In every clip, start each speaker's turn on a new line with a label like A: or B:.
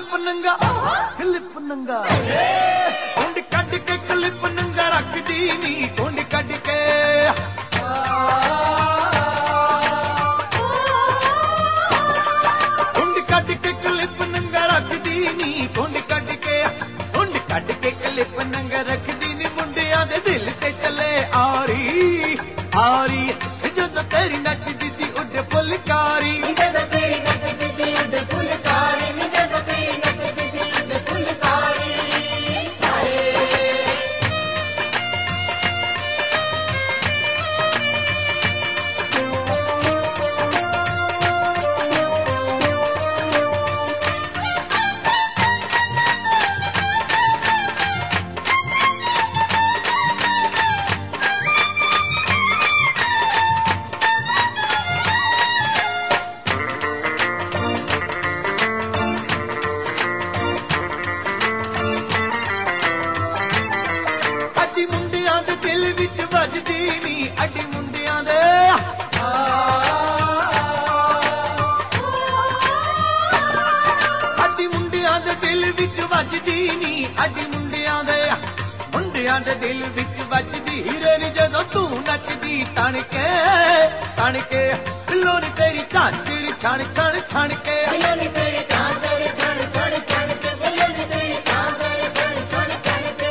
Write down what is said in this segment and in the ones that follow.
A: clip नंगा कुंड cut के clip नंगा रख दी नी कुंड कट के कुंड कट के क्लिप नंगा रख दी नी कुंड कट के क्लिप नंगा रख दी नी मुंडिया दे दिल ते चले आरी जदों तेरी नचदी सी उड फुलकारी दिल विच वजदी नी अड्डी मुंडियां दे अड्डी मुंडियां दे दिल विच वजदी नी अड्डी मुंडियां दे दिल विच वजदी हीरे नी जदों तू नचदी तण के लोनी तेरी झांझरी छण छण छण के लोनी तेरी झांझरी छण छण छण के लोनी तेरी झांझरी छण छण छण के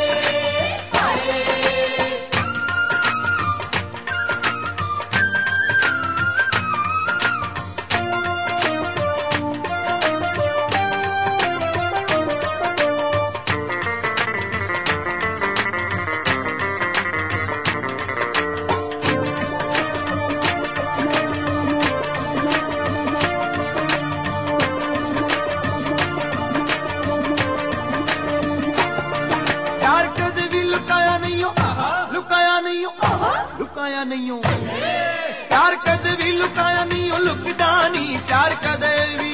A: लुकाया नहीं हो प्यार कदे भी लुकाया नहीं हो लुकदा नहीं प्यार कदे भी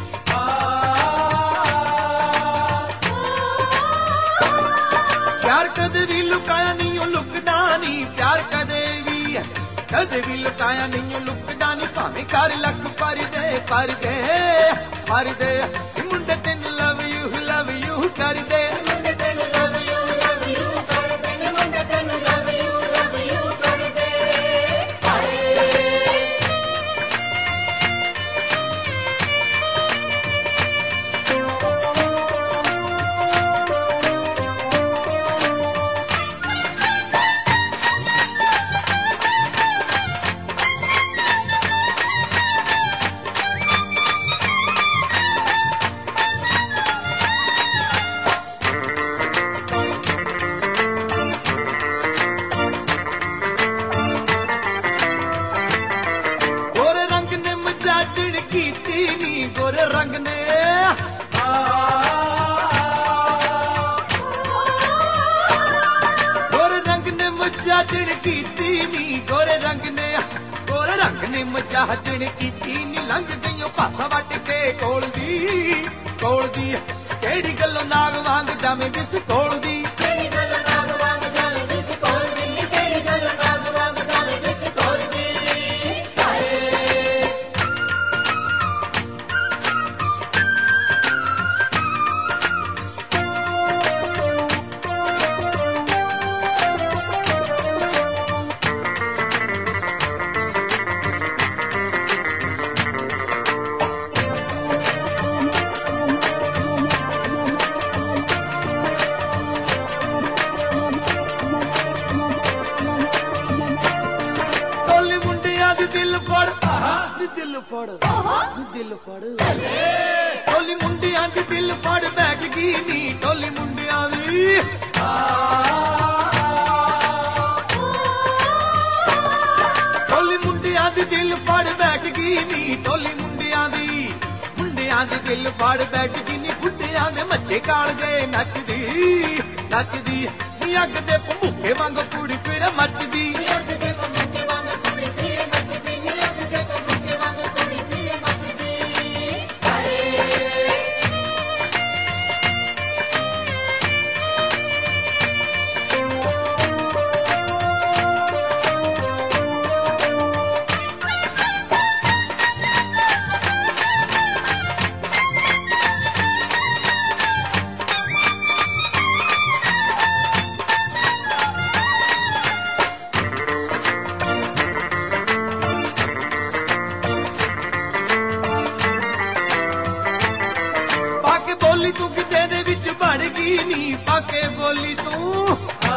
A: प्यार कदे भी लुकाया नहीं हो लुकदा नहीं प्यार कदे भी लुकाया नहीं हो लुकदा नहीं भावें कर लख पर दे मुंडे तेन लव यू कर दे मुंडे तेन लव यू कर दे मुंडे तेन लव यू कर दे गोरे रंग ने मुजाहदन कीती नी गोरे रंग ने मुजाहदन कीती नी लंघ गईओ पासा वट के कोल दी केड़ी गल्लों नाग वांग जावे बिस कोल दी केड़ी गल्लों नाग वांग जावे बिस कोल दी केड़ी गल्लों नाग वांग जावे बिस कोल दी दिल फड़ टोली मुंडियां दी दिल फड़ बैठ गई नी टोली मुंडियां दी टोली मुंडियां दी दिल फड़ बैठ गई नी टोली मुंडियां दी दिल फड़ बैठ गई नी बुढ़ियां दे मच्छे काल गए नचदी अग दे भूखे वांग कुड़ी फिर मचदी ਨੀ ਪਾਕੇ ਬੋਲੀ ਤੂੰ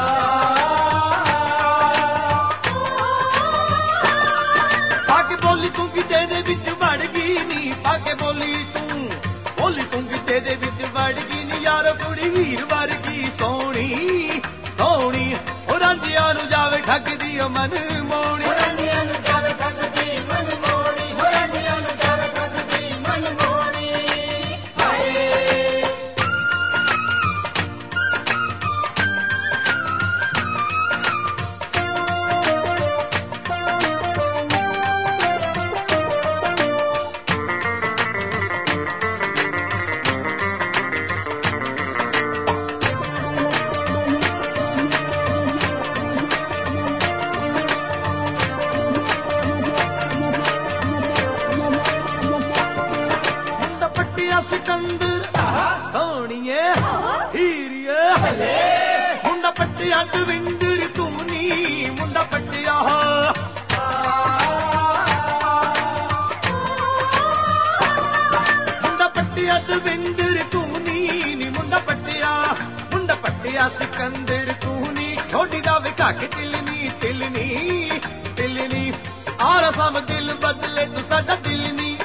A: ਪਾਕੇ ਬੋਲੀ ਤੂੰ ਕਿਤੇ ਦੇ ਵਿੱਚ ਵੜ ਗਈ ਨੀ ਪਾਕੇ ਬੋਲੀ ਤੂੰ ਕਿਤੇ ਦੇ ਵਿੱਚ ਵੜ ਗਈ ਨੀ ਯਾਰ ਕੁੜੀ ਹੀਰ ਵਰਗੀ ਸੋਹਣੀ ਸੋਹਣੀ ਉਹ ਰਾਂਝਿਆਂ ਨੂੰ ਜਾਵੇ ਠੱਗਦੀ ਓ ਮਨ ਮੋਣੀ
B: ਰਾਂਝਿਆਂ ਨੂੰ ਜਾਵੇ ਠੱਗਦੀ ਮਨ ਮੋਣੀ ਰਾਂਝਿਆਂ ਨੂੰ ਜਾਵੇ ਠੱਗਦੀ ਮਨ ਮੋਣੀ ਹਾਏ
A: ਸਿਕੰਦਰ ਸੋਹਣੀਏ ਹੀਰੀਏ ਮੁੰਡਾ ਪੱਟਿਆ ਦਵਿੰਦਰ ਤੂੰ ਨੀ ਮੁੰਡਾ ਪੱਟਿਆ ਦਵਿੰਦਰ ਤੂੰ ਨੀ ਮੁੰਡਾ ਪੱਟਿਆ ਸਿਕੰਦਰ ਤੂੰ ਨੀ ਠੋਡੀ ਦਾ ਵਿਖਾ ਕੇ ਤਿਲਨੀ ਆਰਾ ਸਭ ਦਿਲ ਬਦਲੇ ਤੂੰ ਸਾਡਾ ਦਿਲ ਨੀ